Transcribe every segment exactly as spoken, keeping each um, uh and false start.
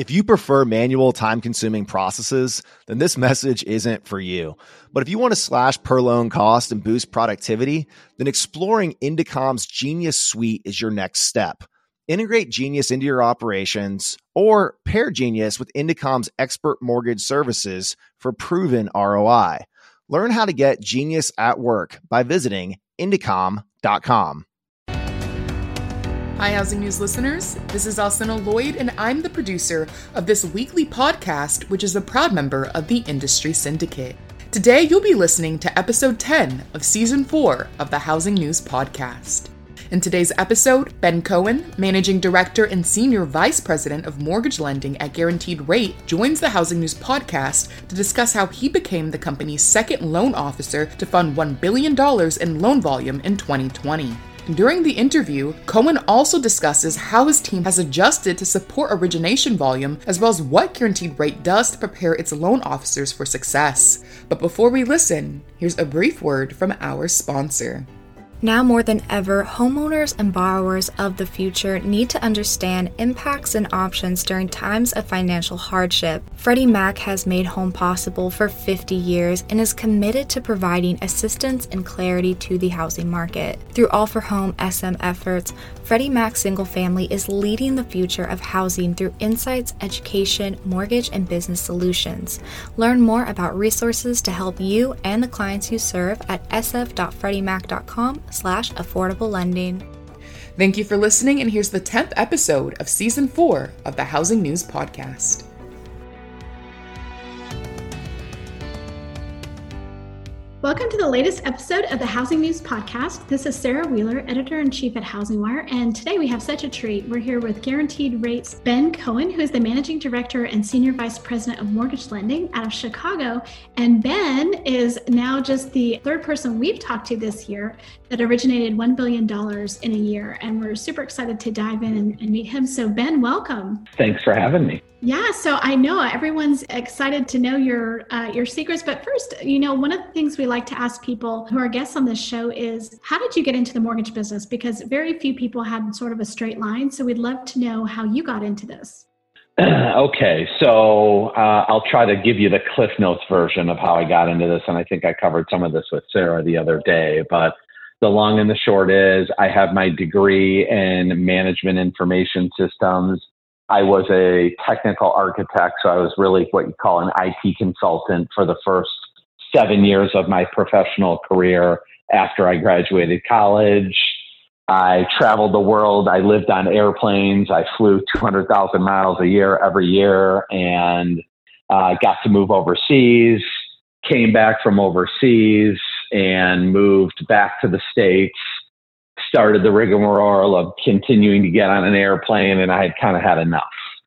If you prefer manual, time-consuming processes, then this message isn't for you. But if you want to slash per loan cost and boost productivity, then exploring Indicom's Genius Suite is your next step. Integrate Genius into your operations or pair Genius with Indicom's expert mortgage services for proven R O I. Learn how to get Genius at work by visiting Indicom dot com. Hi, Housing News listeners. This is Alcina Lloyd, and I'm the producer of this weekly podcast, which is a proud member of the Industry Syndicate. Today, you'll be listening to episode ten of season four of the Housing News podcast. In today's episode, Ben Cohen, Managing Director and Senior Vice President of Mortgage Lending at Guaranteed Rate, joins the Housing News podcast to discuss how he became the company's second loan officer to fund one billion dollars in loan volume in twenty twenty. During the interview, Cohen also discusses how his team has adjusted to support origination volume, as well as what Guaranteed Rate does to prepare its loan officers for success. But before we listen, here's a brief word from our sponsor. Now more than ever, homeowners and borrowers of the future need to understand impacts and options during times of financial hardship. Freddie Mac has made home possible for fifty years and is committed to providing assistance and clarity to the housing market. Through All for Home S M efforts, Freddie Mac Single Family is leading the future of housing through insights, education, mortgage, and business solutions. Learn more about resources to help you and the clients you serve at s f dot freddie mac dot com slash affordable lending. Thank you for listening, and here's the tenth episode of season four of the Housing News podcast. Welcome to the latest episode of the Housing News podcast. This is Sarah Wheeler, Editor-in-Chief at Housing Wire, and today we have such a treat. We're here with Guaranteed Rate's Ben Cohen, who is the Managing Director and Senior Vice President of Mortgage Lending out of Chicago. And Ben is now just the third person we've talked to this year that originated one billion dollars in a year, and we're super excited to dive in and, and meet him. So Ben, welcome. Thanks for having me. Yeah, so I know everyone's excited to know your uh, your secrets, but first, you know, one of the things we like to ask people who are guests on this show is, how did you get into the mortgage business? Because very few people had sort of a straight line, so we'd love to know how you got into this. Okay, so uh, I'll try to give you the Cliff Notes version of how I got into this, and I think I covered some of this with Sarah the other day, but the long and the short is I have my degree in management information systems. I was a technical architect, so I was really what you call an I T consultant for the first seven years of my professional career after I graduated college. I traveled the world. I lived on airplanes. I flew two hundred thousand miles a year every year, and uh, got to move overseas, came back from overseas and moved back to the States. Started the rigmarole of continuing to get on an airplane, and I had kind of had enough.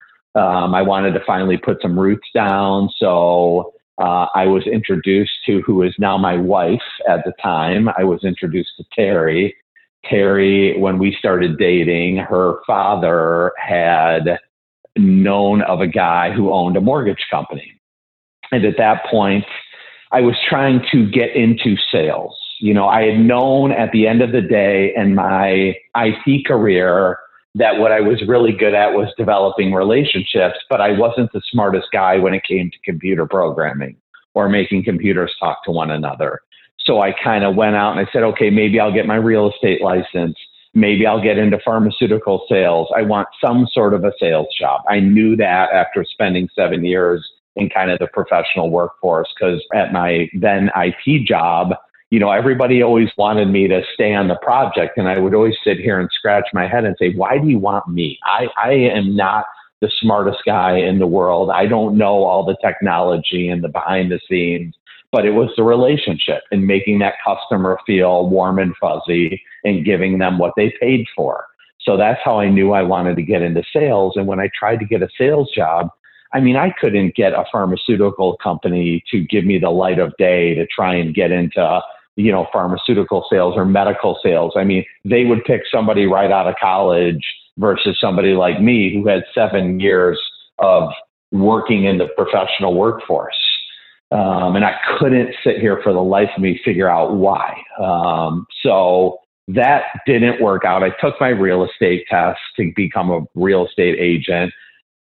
Um, I wanted to finally put some roots down, so uh, I was introduced to who is now my wife at the time. I was introduced to Terry. Terry, when we started dating, her father had known of a guy who owned a mortgage company. And at that point, I was trying to get into sales. You know, I had known at the end of the day in my I T career that what I was really good at was developing relationships, but I wasn't the smartest guy when it came to computer programming or making computers talk to one another. So I kind of went out and I said, okay, maybe I'll get my real estate license. Maybe I'll get into pharmaceutical sales. I want some sort of a sales job. I knew that after spending seven years in kind of the professional workforce, because at my then I T job, you know, everybody always wanted me to stay on the project. And I would always sit here and scratch my head and say, why do you want me? I, I am not the smartest guy in the world. I don't know all the technology and the behind the scenes, but it was the relationship and making that customer feel warm and fuzzy and giving them what they paid for. So that's how I knew I wanted to get into sales. And when I tried to get a sales job, I mean, I couldn't get a pharmaceutical company to give me the light of day to try and get into, you know, pharmaceutical sales or medical sales. I mean, they would pick somebody right out of college versus somebody like me who had seven years of working in the professional workforce. Um, and I couldn't sit here for the life of me figure out why. Um, so that didn't work out. I took my real estate test to become a real estate agent.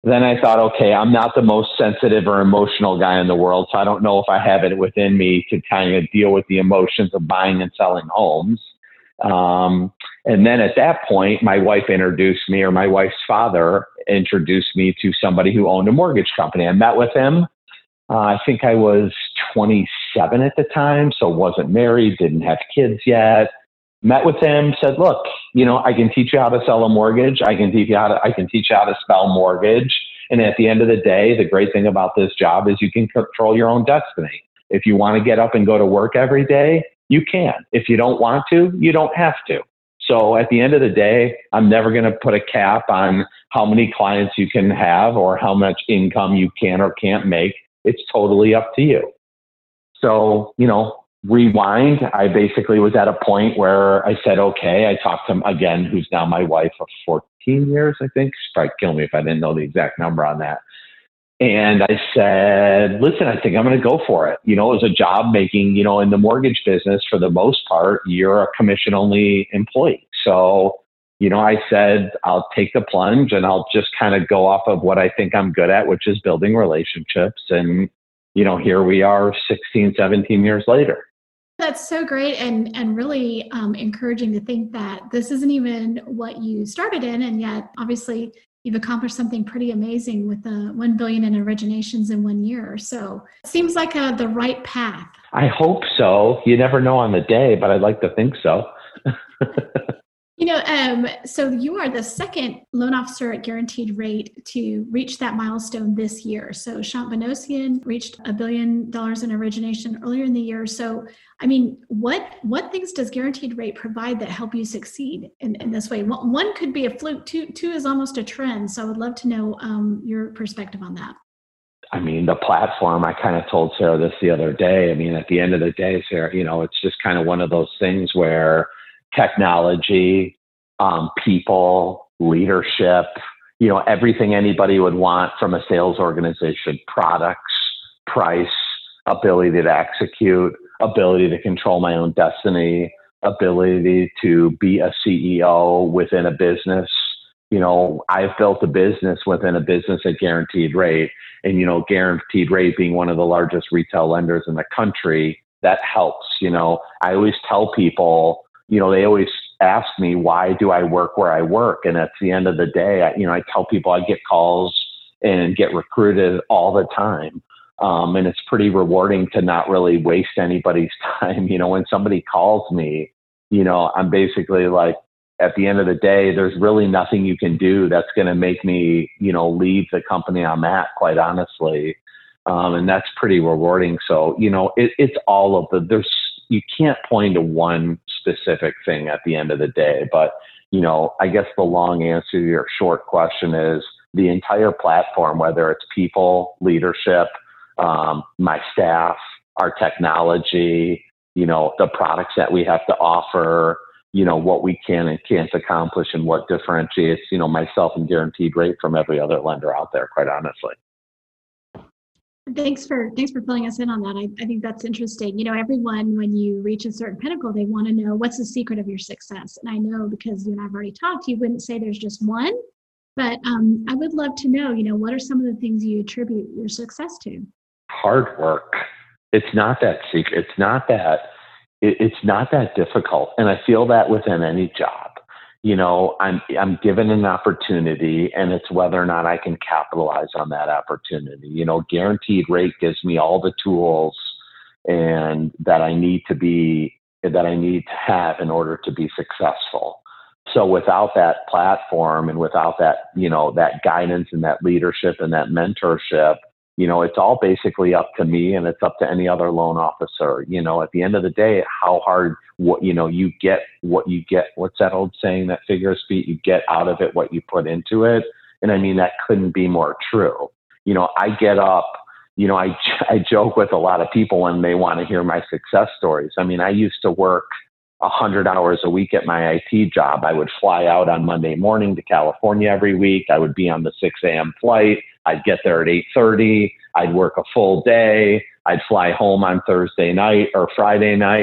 then I thought, okay, I'm not the most sensitive or emotional guy in the world, so I don't know if I have it within me to kind of deal with the emotions of buying and selling homes. Um, and then at that point, my wife introduced me, or my wife's father introduced me to somebody who owned a mortgage company. I met with him. Uh, I think I was twenty-seven at the time, so wasn't married, didn't have kids yet. Met with him, said, look, you know, I can teach you how to sell a mortgage. I can teach you how to, I can teach you how to spell mortgage. And at the end of the day, the great thing about this job is you can control your own destiny. If you want to get up and go to work every day, you can. If you don't want to, you don't have to. So at the end of the day, I'm never going to put a cap on how many clients you can have or how much income you can or can't make. It's totally up to you. So, you know, rewind, I basically was at a point where I said, okay, I talked to him again, who's now my wife of fourteen years, I think. She'd probably kill me if I didn't know the exact number on that. And I said, listen, I think I'm going to go for it. You know, it was a job making, you know, in the mortgage business, for the most part, you're a commission only employee. So, you know, I said, I'll take the plunge and I'll just kind of go off of what I think I'm good at, which is building relationships. And, you know, here we are sixteen, seventeen years later. That's so great, and and really um, encouraging to think that this isn't even what you started in, and yet obviously you've accomplished something pretty amazing with the one billion in originations in one year. So it seems like a, the right path. I hope so. You never know on the day, but I'd like to think so. You know, um, so you are the second loan officer at Guaranteed Rate to reach that milestone this year. So Shant Bonosian reached a billion dollars in origination earlier in the year. So, I mean, what what things does Guaranteed Rate provide that help you succeed in, in this way? One, one could be a fluke, two, two is almost a trend. So I would love to know um, your perspective on that. I mean, the platform, I kind of told Sarah this the other day. I mean, at the end of the day, Sarah, you know, it's just kind of one of those things where technology, um, people, leadership, you know, everything anybody would want from a sales organization, products, price, ability to execute, ability to control my own destiny, ability to be a C E O within a business. You know, I've built a business within a business at Guaranteed Rate, and, you know, Guaranteed Rate being one of the largest retail lenders in the country, that helps. You know, I always tell people, you know, they always ask me, why do I work where I work? And at the end of the day, I, you know, I tell people I get calls and get recruited all the time. Um, and it's pretty rewarding to not really waste anybody's time. You know, when somebody calls me, you know, I'm basically like, at the end of the day, there's really nothing you can do that's going to make me, you know, leave the company I'm at, quite honestly. Um, and that's pretty rewarding. So, you know, it, it's all of the, there's, you can't point to one specific thing at the end of the day. But, you know, I guess the long answer to your short question is the entire platform, whether it's people, leadership, um, my staff, our technology, you know, the products that we have to offer, you know, what we can and can't accomplish and what differentiates, you know, myself and Guaranteed Rate from every other lender out there, quite honestly. Thanks for thanks for filling us in on that. I, I think that's interesting. You know, everyone, when you reach a certain pinnacle, they want to know what's the secret of your success. And I know, because you and I've already talked, you wouldn't say there's just one, but um, I would love to know, you know, what are some of the things you attribute your success to? Hard work. It's not that secret. It's not that, it, it's not that difficult. And I feel that within any job. You know, I'm I'm given an opportunity, and it's whether or not I can capitalize on that opportunity. You know, Guaranteed Rate gives me all the tools and that I need to be that I need to have in order to be successful. So without that platform and without that, you know, that guidance and that leadership and that mentorship, you know, it's all basically up to me, and it's up to any other loan officer. You know, at the end of the day, how hard, what, you know, you get what you get. What's that old saying that figure of speech? You get out of it what you put into it. And I mean, that couldn't be more true. You know, I get up, you know, I, I joke with a lot of people when they want to hear my success stories. I mean, I used to work a hundred hours a week at my I T job. I would fly out on Monday morning to California every week. I would be on the six a.m. flight. I'd get there at eight thirty. I'd work a full day. I'd fly home on Thursday night or Friday night.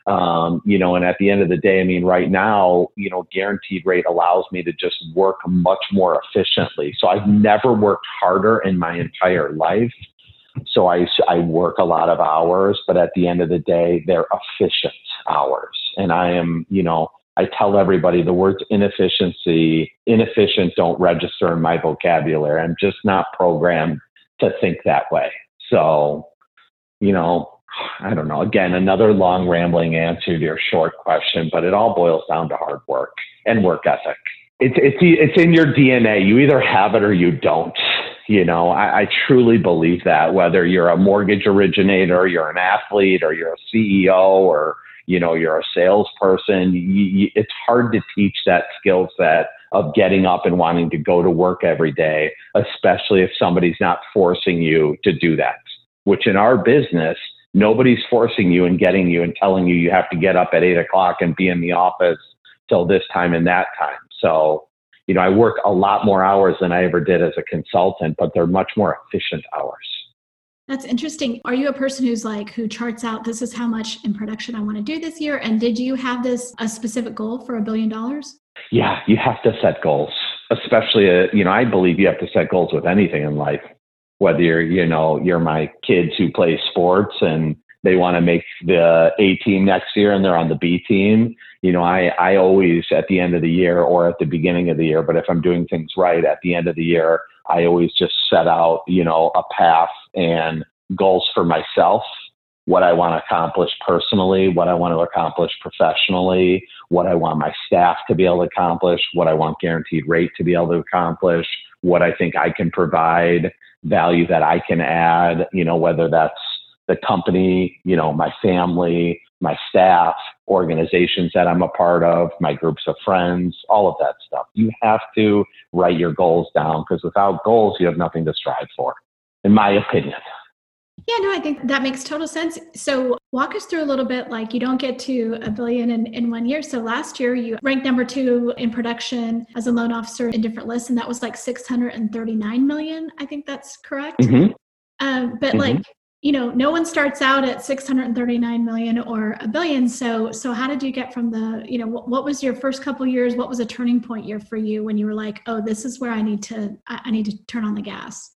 Um, you know, and at the end of the day, I mean, right now, you know, guaranteed rate allows me to just work much more efficiently. So I've never worked harder in my entire life. So I, I work a lot of hours, but at the end of the day, they're efficient hours. And I am, you know, I tell everybody the words inefficiency, inefficient don't register in my vocabulary. I'm just not programmed to think that way. So, you know, I don't know. Again, another long rambling answer to your short question, but it all boils down to hard work and work ethic. It's it's it's in your D N A. You either have it or you don't. You know, I, I truly believe that. Whether you're a mortgage originator, you're an athlete, or you're a C E O, or you know, you're a salesperson, you, you, it's hard to teach that skill set of getting up and wanting to go to work every day, especially if somebody's not forcing you to do that. Which in our business, nobody's forcing you and getting you and telling you you have to get up at eight o'clock and be in the office till this time and that time. So, you know, I work a lot more hours than I ever did as a consultant, but they're much more efficient hours. That's interesting. Are you a person who's like, who charts out, this is how much in production I want to do this year? And did you have this, a specific goal for a billion dollars? Yeah, you have to set goals, especially, uh, you know, I believe you have to set goals with anything in life. Whether you're, you know, you're my kids who play sports and they want to make the A team next year and they're on the B team. You know, I, I always at the end of the year or at the beginning of the year, but if I'm doing things right at the end of the year, I always just set out, you know, a path and goals for myself, what I want to accomplish personally, what I want to accomplish professionally, what I want my staff to be able to accomplish, what I want guaranteed rate to be able to accomplish, what I think I can provide, value that I can add, you know, whether that's the company, you know, my family, my staff, organizations that I'm a part of, my groups of friends, all of that stuff. You have to write your goals down because without goals, you have nothing to strive for, in my opinion. Yeah, no, I think that makes total sense. So walk us through a little bit, like you don't get to a billion in, in one year. So last year you ranked number two in production as a loan officer in different lists, and that was like six hundred thirty-nine million. I think that's correct. Mm-hmm. Um, but mm-hmm. like, you know, no one starts out at six hundred thirty-nine million or a billion. So, so how did you get from the, you know, what, what was your first couple of years? What was a turning point year for you when you were like, oh, this is where I need to, I, I need to turn on the gas?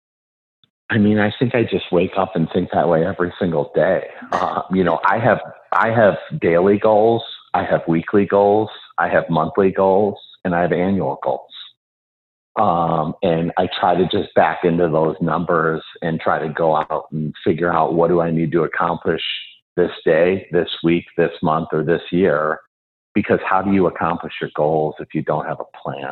I mean, I think I just wake up and think that way every single day. Uh, you know, I have, I have daily goals. I have weekly goals. I have monthly goals and I have annual goals. Um, and I try to just back into those numbers and try to go out and figure out what do I need to accomplish this day, this week, this month, or this year? Because how do you accomplish your goals if you don't have a plan?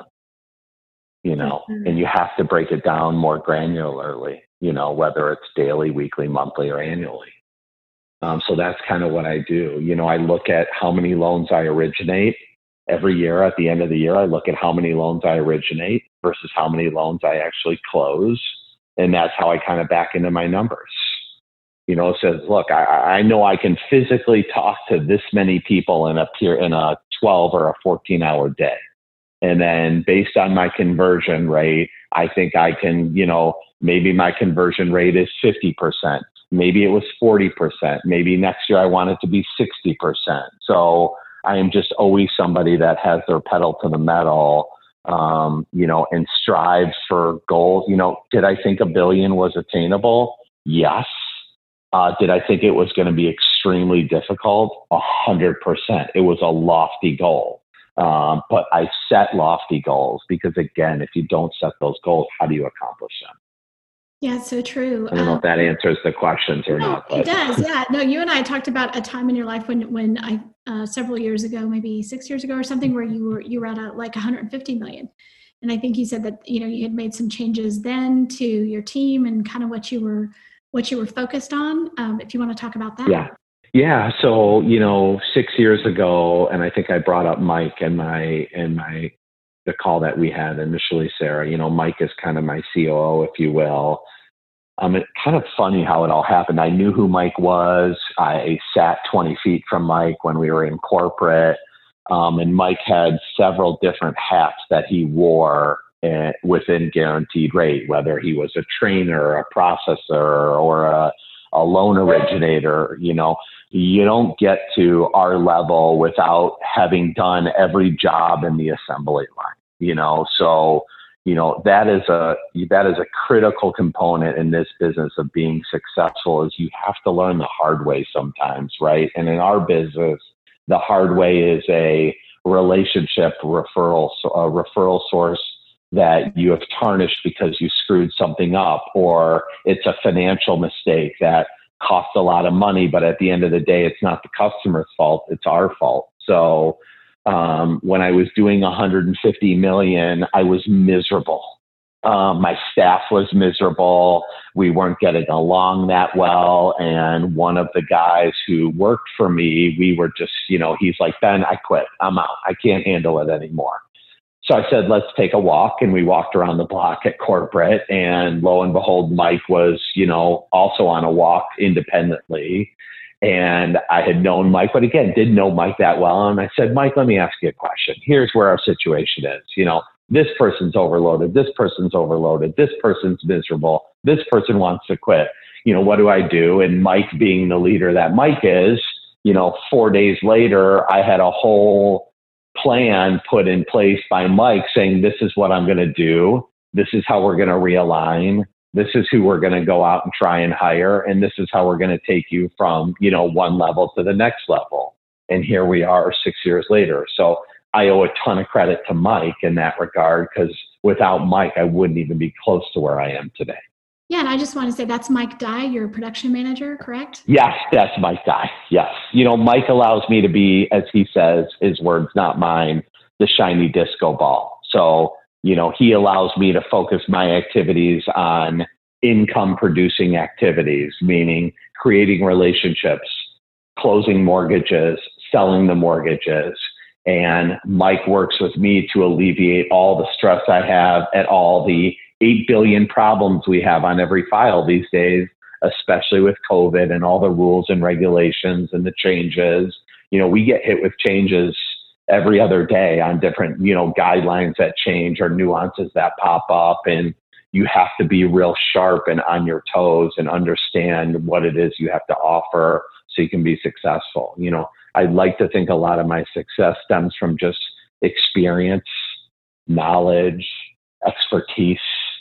You know, mm-hmm. and you have to break it down more granularly, you know, whether it's daily, weekly, monthly, or annually. Um, so that's kind of what I do. You know, I look at how many loans I originate. Every year at the end of the year, I look at how many loans I originate versus how many loans I actually close. And that's how I kind of back into my numbers. You know, it says, look, I, I know I can physically talk to this many people in a peer, in a twelve or a fourteen hour day. And then based on my conversion rate, I think I can, you know, maybe my conversion rate is fifty percent. Maybe it was forty percent. Maybe next year I want it to be sixty percent. So I am just always somebody that has their pedal to the metal, um, you know, and strives for goals. You know, did I think a billion was attainable? Yes. Uh, did I think it was going to be extremely difficult? A hundred percent. It was a lofty goal. Um, but I set lofty goals because, again, if you don't set those goals, how do you accomplish them? Yeah, it's so true. I don't know um, if that answers the questions or no, not. But. It does. Yeah. No, you and I talked about a time in your life when, when I, uh, several years ago, maybe six years ago or something, where you were, you were at a, like one hundred fifty million. And I think you said that, you know, you had made some changes then to your team and kind of what you were, what you were focused on. Um, if you want to talk about that. Yeah. Yeah. So, you know, six years ago, and I think I brought up Mike and my, and my, the call that we had initially, Sarah, you know, Mike is kind of my C O O, if you will. Um, it's kind of funny how it all happened. I knew who Mike was. I sat twenty feet from Mike when we were in corporate. Um, and Mike had several different hats that he wore uh, within Guaranteed Rate, whether he was a trainer, a processor, or a, a loan originator. You know, you don't get to our level without having done every job in the assembly line, you know, so, you know, that is a, that is a critical component in this business of being successful, is you have to learn the hard way sometimes, right? And in our business, the hard way is a relationship referral, a referral source that you have tarnished because you screwed something up, or it's a financial mistake that costs a lot of money, but at the end of the day, it's not the customer's fault, it's our fault. So um, when I was doing one hundred fifty million, I was miserable. Um, my staff was miserable. We weren't getting along that well. And one of the guys who worked for me, we were just, you know, he's like, Ben, I quit. I'm out. I can't handle it anymore. So I said, let's take a walk. And we walked around the block at corporate, and lo and behold, Mike was, you know, also on a walk independently. And I had known Mike, but again, didn't know Mike that well. And I said, Mike, let me ask you a question. Here's where our situation is. You know, this person's overloaded. This person's overloaded. This person's miserable. This person wants to quit. You know, what do I do? And Mike, being the leader that Mike is, you know, four days later, I had a whole plan put in place by Mike saying, this is what I'm going to do. This is how we're going to realign. This is who we're going to go out and try and hire. And this is how we're going to take you from, you know, one level to the next level. And here we are six years later. So I owe a ton of credit to Mike in that regard, because without Mike, I wouldn't even be close to where I am today. Yeah, and I just want to say that's Mike Dye, your production manager, correct? Yes, that's Mike Dye. Yes. You know, Mike allows me to be, as he says, his words, not mine, the shiny disco ball. So, you know, he allows me to focus my activities on income producing activities, meaning creating relationships, closing mortgages, selling the mortgages. And Mike works with me to alleviate all the stress I have at all the eight billion problems we have on every file these days, especially with COVID and all the rules and regulations and the changes. You know, we get hit with changes every other day on different, you know, guidelines that change or nuances that pop up. And you have to be real sharp and on your toes and understand what it is you have to offer so you can be successful. You know, I'd like to think a lot of my success stems from just experience, knowledge, expertise.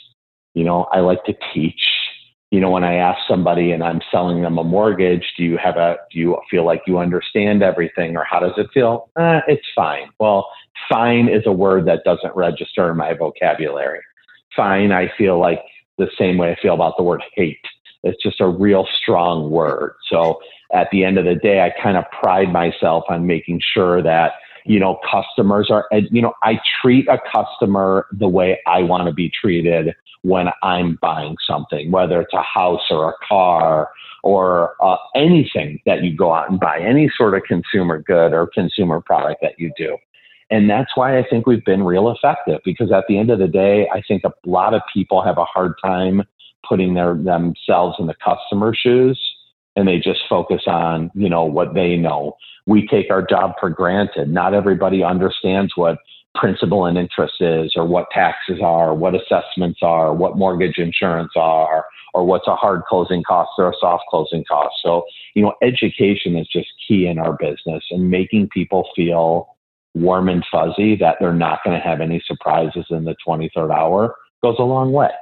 You know, I like to teach. You know, when I ask somebody and I'm selling them a mortgage, do you have a, do you feel like you understand everything, or how does it feel? Eh, it's fine. Well, fine is a word that doesn't register in my vocabulary. Fine, I feel like the same way I feel about the word hate. It's just a real strong word. So at the end of the day, I kind of pride myself on making sure that, you know, customers are, you know, I treat a customer the way I want to be treated when I'm buying something, whether it's a house or a car or uh, anything that you go out and buy, any sort of consumer good or consumer product that you do. And that's why I think we've been real effective, because at the end of the day, I think a lot of people have a hard time putting their themselves in the customer's shoes, and they just focus on, you know, what they know. We take our job for granted. Not everybody understands what principal and interest is, or what taxes are, what assessments are, what mortgage insurance are, or what's a hard closing cost or a soft closing cost. So, you know, education is just key in our business, and making people feel warm and fuzzy that they're not going to have any surprises in the twenty-third hour goes a long way.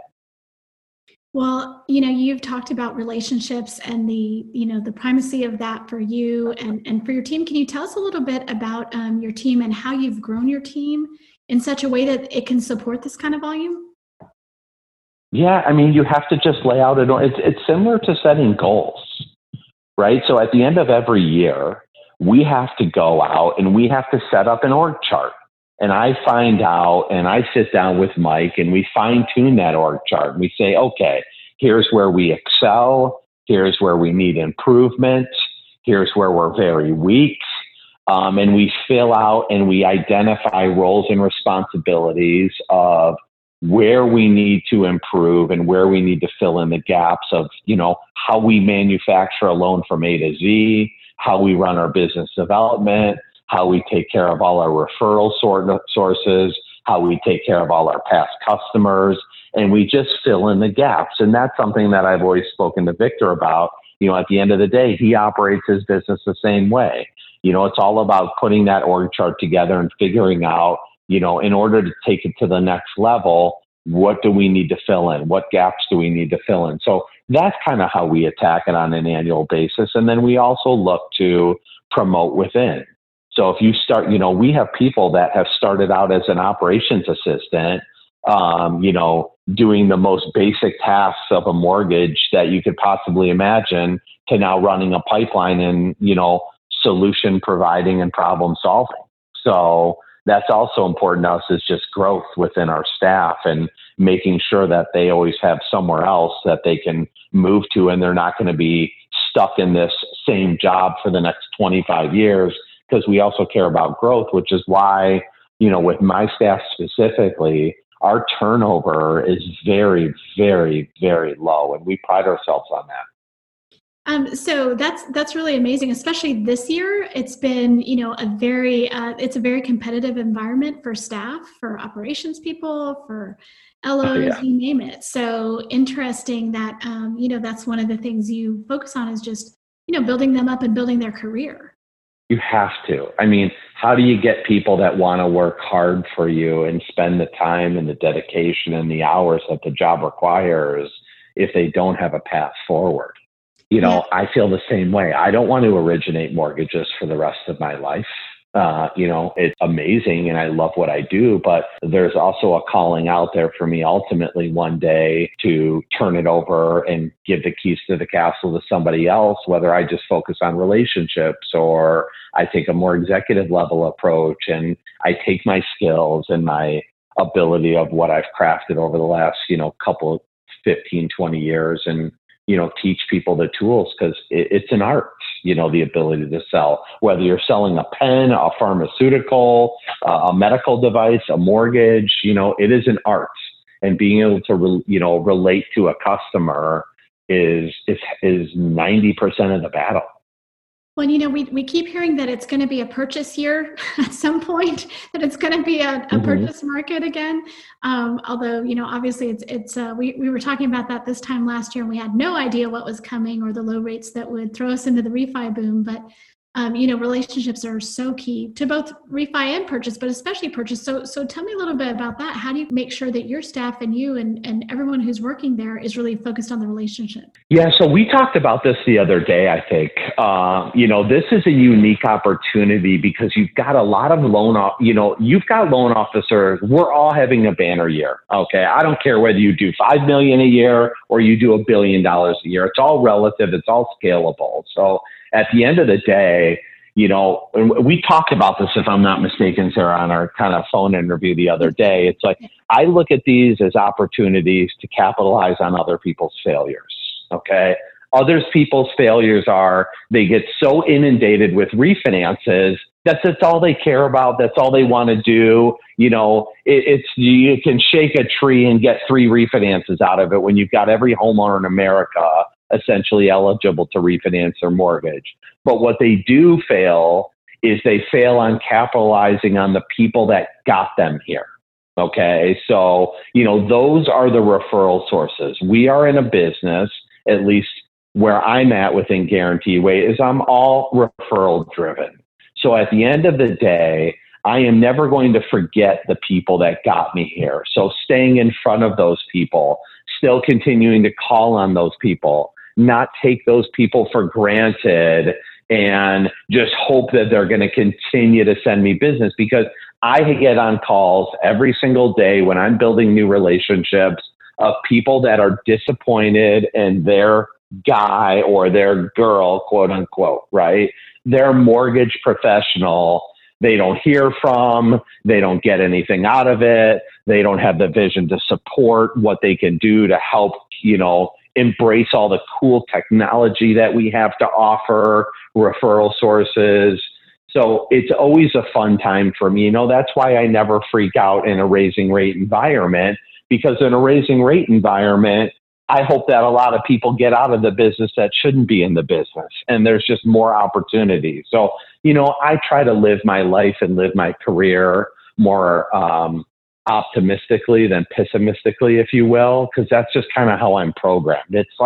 Well, you know, you've talked about relationships and the, you know, the primacy of that for you and, and for your team. Can you tell us a little bit about um, your team and how you've grown your team in such a way that it can support this kind of volume? Yeah, I mean, you have to just lay out, a, it's, it's similar to setting goals, right? So at the end of every year, we have to go out and we have to set up an org chart. And I find out, and I sit down with Mike, and we fine tune that org chart. And we say, okay, here's where we excel. Here's where we need improvement. Here's where we're very weak. Um, and we fill out and we identify roles and responsibilities of where we need to improve and where we need to fill in the gaps of, you know, how we manufacture a loan from A to Z, how we run our business development, how we take care of all our referral sort of sources, how we take care of all our past customers, and we just fill in the gaps. And that's something that I've always spoken to Victor about, you know, at the end of the day, he operates his business the same way. You know, it's all about putting that org chart together and figuring out, you know, in order to take it to the next level, what do we need to fill in? What gaps do we need to fill in? So that's kind of how we attack it on an annual basis. And then we also look to promote within. So if you start, you know, we have people that have started out as an operations assistant, um, you know, doing the most basic tasks of a mortgage that you could possibly imagine, to now running a pipeline and, you know, solution providing and problem solving. So that's also important to us, is just growth within our staff and making sure that they always have somewhere else that they can move to, and they're not going to be stuck in this same job for the next twenty-five years, because we also care about growth, which is why, you know, with my staff specifically, our turnover is very, very, very low, and we pride ourselves on that. Um, so that's that's really amazing, especially this year. It's been, you know, a very uh, it's a very competitive environment for staff, for operations people, for L Os, oh, yeah. You name it. So interesting that um, you know, that's one of the things you focus on, is just, you know, building them up and building their career. You have to. I mean, how do you get people that want to work hard for you and spend the time and the dedication and the hours that the job requires if they don't have a path forward? You know, yeah. I feel the same way. I don't want to originate mortgages for the rest of my life. Uh, you know, it's amazing and I love what I do, but there's also a calling out there for me ultimately one day to turn it over and give the keys to the castle to somebody else, whether I just focus on relationships or I take a more executive level approach and I take my skills and my ability of what I've crafted over the last, you know, couple, fifteen, twenty years and, you know, teach people the tools, because it, it's an art, you know, the ability to sell, whether you're selling a pen, a pharmaceutical, uh, a medical device, a mortgage, you know, it is an art, and being able to, re, you know, relate to a customer is, is, is ninety percent of the battle. Well, you know, we, we keep hearing that it's going to be a purchase year at some point, that it's going to be a, a mm-hmm. purchase market again. Um, although, you know, obviously it's, it's uh, we, we were talking about that this time last year and we had no idea what was coming or the low rates that would throw us into the refi boom. But, um, you know, relationships are so key to both refi and purchase, but especially purchase. So, so tell me a little bit about that. How do you make sure that your staff and you and, and everyone who's working there is really focused on the relationship? Yeah. So we talked about this the other day, I think. Uh, you know, this is a unique opportunity because you've got a lot of loan, off, you know, you've got loan officers. We're all having a banner year. Okay. I don't care whether you do five million a year or you do a billion dollars a year. It's all relative. It's all scalable. So at the end of the day, you know, and we talked about this, if I'm not mistaken, Sarah, on our kind of phone interview the other day. It's like, I look at these as opportunities to capitalize on other people's failures. Okay. Others people's failures are they get so inundated with refinances that's, that's all they care about. That's all they want to do. You know, it, it's, you can shake a tree and get three refinances out of it when you've got every homeowner in America essentially eligible to refinance their mortgage. But what they do fail is they fail on capitalizing on the people that got them here. Okay. So, you know, those are the referral sources. We are in a business, at least where I'm at within Guarantee Rate, is I'm all referral driven. So at the end of the day, I am never going to forget the people that got me here. So staying in front of those people, still continuing to call on those people, not take those people for granted and just hope that they're going to continue to send me business, because I get on calls every single day when I'm building new relationships of people that are disappointed in their guy or their girl, quote unquote, right? Their mortgage professional, they don't hear from, they don't get anything out of it. They don't have the vision to support what they can do to help, you know, embrace all the cool technology that we have to offer, referral sources. So it's always a fun time for me. You know, that's why I never freak out in a raising rate environment, because in a raising rate environment, I hope that a lot of people get out of the business that shouldn't be in the business, and there's just more opportunities. So, you know, I try to live my life and live my career more um, optimistically than pessimistically, if you will, because that's just kind of how I'm programmed. It's like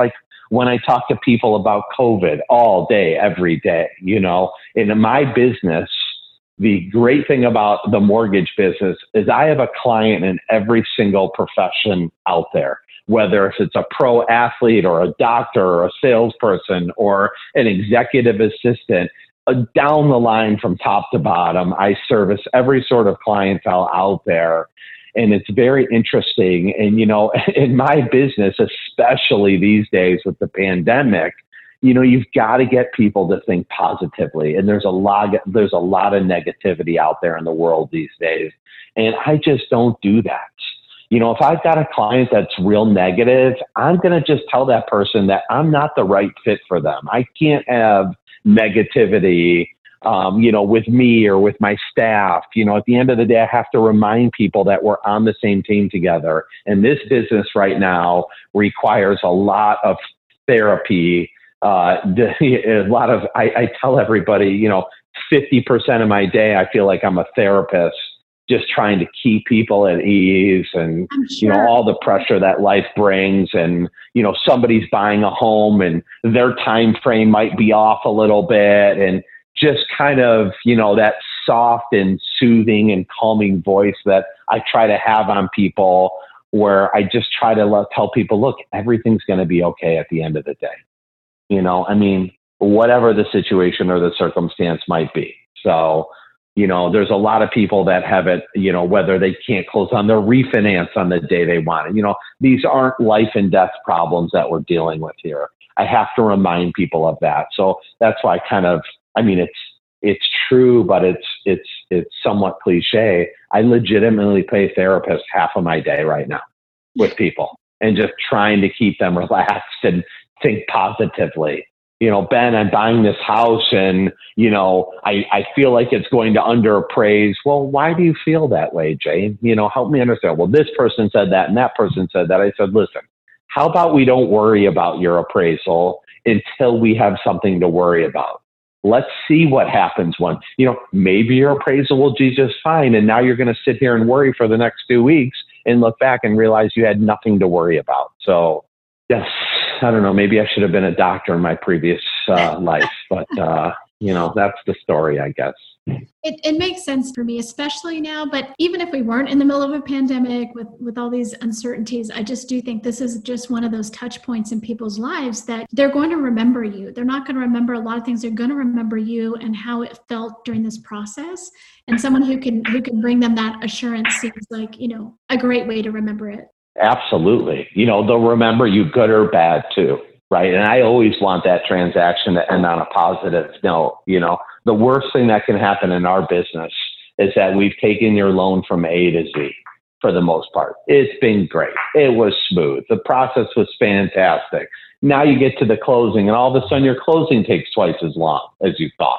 when I talk to people about COVID all day, every day, you know, in my business, the great thing about the mortgage business is I have a client in every single profession out there, whether if it's a pro athlete or a doctor or a salesperson or an executive assistant, uh, down the line from top to bottom, I service every sort of clientele out there. And it's very interesting. And, you know, in my business, especially these days with the pandemic, you know, you've got to get people to think positively. And there's a lot, there's a lot of negativity out there in the world these days. And I just don't do that. You know, if I've got a client that's real negative, I'm going to just tell that person that I'm not the right fit for them. I can't have negativity Um, you know, with me or with my staff. You know, at the end of the day, I have to remind people that we're on the same team together. And this business right now requires a lot of therapy. Uh, a lot of, I, I tell everybody, you know, fifty percent of my day, I feel like I'm a therapist, just trying to keep people at ease and, sure. you know, all the pressure that life brings. And, you know, somebody's buying a home and their time frame might be off a little bit, and just kind of, you know, that soft and soothing and calming voice that I try to have on people, where I just try to let, tell people, look, everything's going to be okay at the end of the day. You know, I mean, whatever the situation or the circumstance might be. So, you know, there's a lot of people that have it, you know, whether they can't close on their refinance on the day they want it. You know, these aren't life and death problems that we're dealing with here. I have to remind people of that. So that's why I kind of, I mean, it's it's true, but it's it's it's somewhat cliche. I legitimately pay therapists half of my day right now with people, and just trying to keep them relaxed and think positively. You know, Ben, I'm buying this house, and you know, I I feel like it's going to underappraise. Well, why do you feel that way, Jay? You know, help me understand. Well, this person said that, and that person said that. I said, listen, how about we don't worry about your appraisal until we have something to worry about? Let's see what happens when, you know, maybe your appraisal will do just fine. And now you're going to sit here and worry for the next two weeks and look back and realize you had nothing to worry about. So, yes, I don't know. Maybe I should have been a doctor in my previous uh, life, but, uh, you know, that's the story, I guess. It, it makes sense for me, especially now. But even if we weren't in the middle of a pandemic with, with all these uncertainties, I just do think this is just one of those touch points in people's lives that they're going to remember you. They're not going to remember a lot of things. They're going to remember you and how it felt during this process. And someone who can who can bring them that assurance seems like, you know, a great way to remember it. Absolutely. You know, they'll remember you good or bad too. Right. And I always want that transaction to end on a positive note. You know, the worst thing that can happen in our business is that we've taken your loan from A to Z for the most part. It's been great. It was smooth. The process was fantastic. Now you get to the closing and all of a sudden your closing takes twice as long as you thought.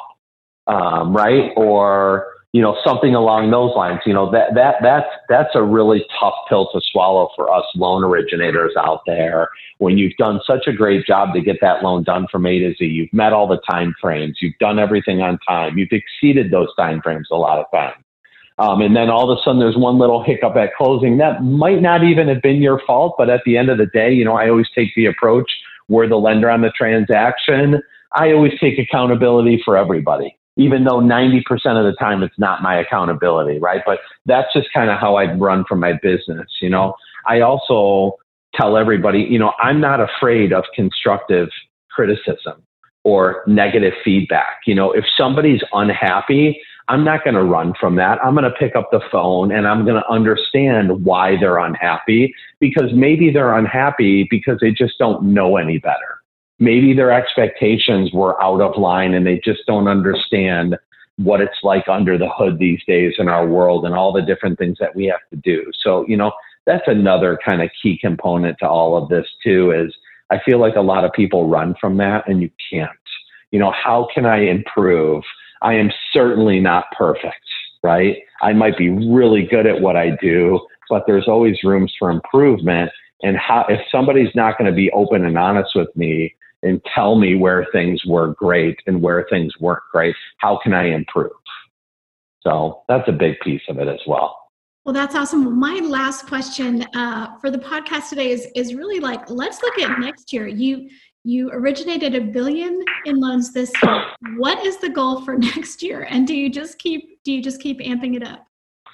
Um, right. Or, you know, something along those lines. You know, that that that's that's a really tough pill to swallow for us loan originators out there. When you've done such a great job to get that loan done from A to Z, you've met all the time frames, you've done everything on time, you've exceeded those time frames a lot of times. Um, and then all of a sudden there's one little hiccup at closing that might not even have been your fault, but at the end of the day, you know, I always take the approach, we're the lender on the transaction. I always take accountability for everybody, even though ninety percent of the time it's not my accountability, right? But that's just kind of how I run from my business. You know, I also tell everybody, you know, I'm not afraid of constructive criticism or negative feedback. You know, if somebody's unhappy, I'm not going to run from that. I'm going to pick up the phone and I'm going to understand why they're unhappy, because maybe they're unhappy because they just don't know any better. Maybe their expectations were out of line and they just don't understand what it's like under the hood these days in our world and all the different things that we have to do. So, you know, that's another kind of key component to all of this too, is I feel like a lot of people run from that and you can't. You know, how can I improve? I am certainly not perfect, right? I might be really good at what I do, but there's always rooms for improvement. And how, if somebody's not going to be open and honest with me and tell me where things were great and where things weren't great, how can I improve? So that's a big piece of it as well. Well, that's awesome. My last question uh, for the podcast today is is really like, let's look at next year. You You originated a billion in loans this year. What is the goal for next year? And do you just keep do you just keep amping it up?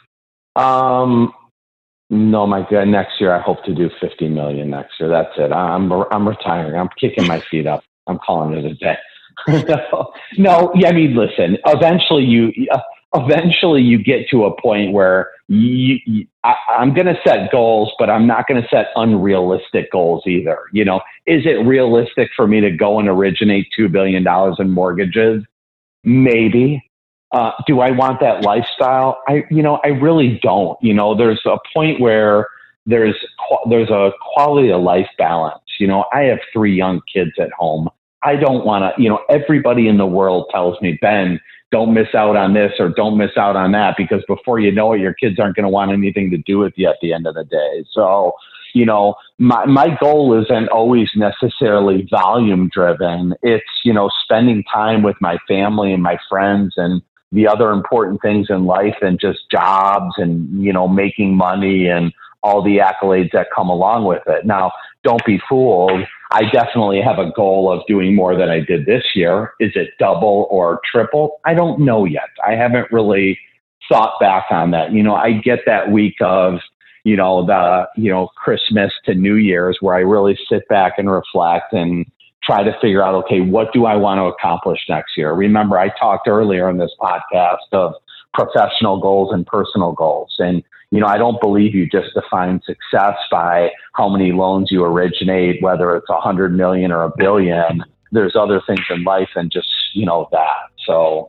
Um, no, my God, next year I hope to do fifty million next year. That's it. I'm I'm retiring. I'm kicking my feet up. I'm calling it a day. no, no, yeah, I mean, listen. Eventually, you uh, eventually you get to a point where you. you I, I'm going to set goals, but I'm not going to set unrealistic goals either. You know, is it realistic for me to go and originate two billion dollars in mortgages? Maybe. Uh, do I want that lifestyle? I, you know, I really don't. You know, there's a point where there's there's a quality of life balance. You know, I have three young kids at home. I don't want to, you know, everybody in the world tells me, Ben, don't miss out on this or don't miss out on that, because before you know it, your kids aren't going to want anything to do with you at the end of the day. So, you know, my, my goal isn't always necessarily volume driven. It's, you know, spending time with my family and my friends and the other important things in life and just jobs and, you know, making money and all the accolades that come along with it. Now, don't be fooled. I definitely have a goal of doing more than I did this year. Is it double or triple? I don't know yet. I haven't really thought back on that. You know, I get that week of, you know, the, you know, Christmas to New Year's where I really sit back and reflect and try to figure out, okay, what do I want to accomplish next year? Remember, I talked earlier in this podcast of professional goals and personal goals. And, you know, I don't believe you just define success by how many loans you originate, whether it's a hundred million or a billion. There's other things in life than just, you know, that. So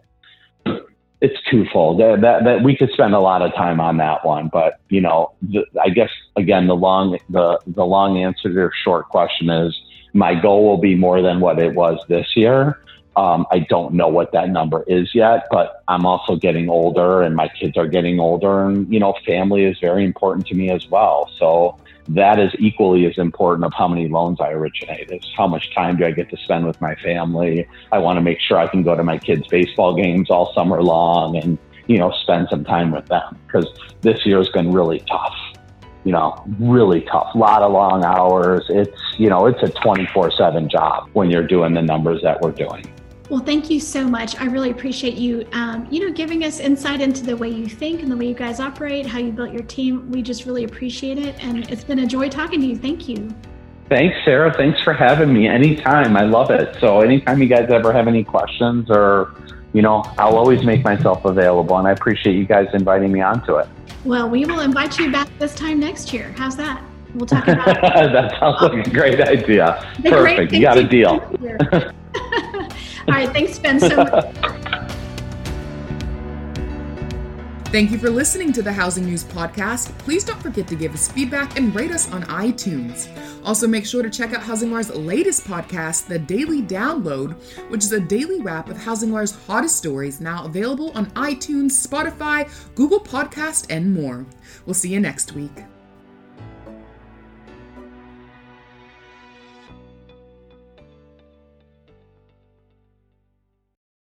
it's twofold. That, that, that we could spend a lot of time on that one, but, you know, the, I guess again, the long, the, the long answer to your short question is my goal will be more than what it was this year. Um, I don't know what that number is yet, but I'm also getting older and my kids are getting older, and, you know, family is very important to me as well. So that is equally as important of how many loans I originate. Is how much time do I get to spend with my family? I want to make sure I can go to my kids' baseball games all summer long and, you know, spend some time with them, because this year has been really tough. You know, really tough. A lot of long hours. It's, you know, it's a twenty-four seven job when you're doing the numbers that we're doing. Well, thank you so much. I really appreciate you, um, you know, giving us insight into the way you think and the way you guys operate, how you built your team. We just really appreciate it. And it's been a joy talking to you. Thank you. Thanks, Sarah. Thanks for having me. Anytime. I love it. So anytime you guys ever have any questions or, you know, I'll always make myself available. And I appreciate you guys inviting me onto it. Well, we will invite you back this time next year. How's that? We'll talk about it. That sounds like a great idea. The Perfect. You got a deal. All right. Thanks, Ben, so much. Thank you for listening to the Housing News Podcast. Please don't forget to give us feedback and rate us on iTunes. Also, make sure to check out HousingWire's latest podcast, The Daily Download, which is a daily wrap of HousingWire's hottest stories, now available on iTunes, Spotify, Google Podcast, and more. We'll see you next week.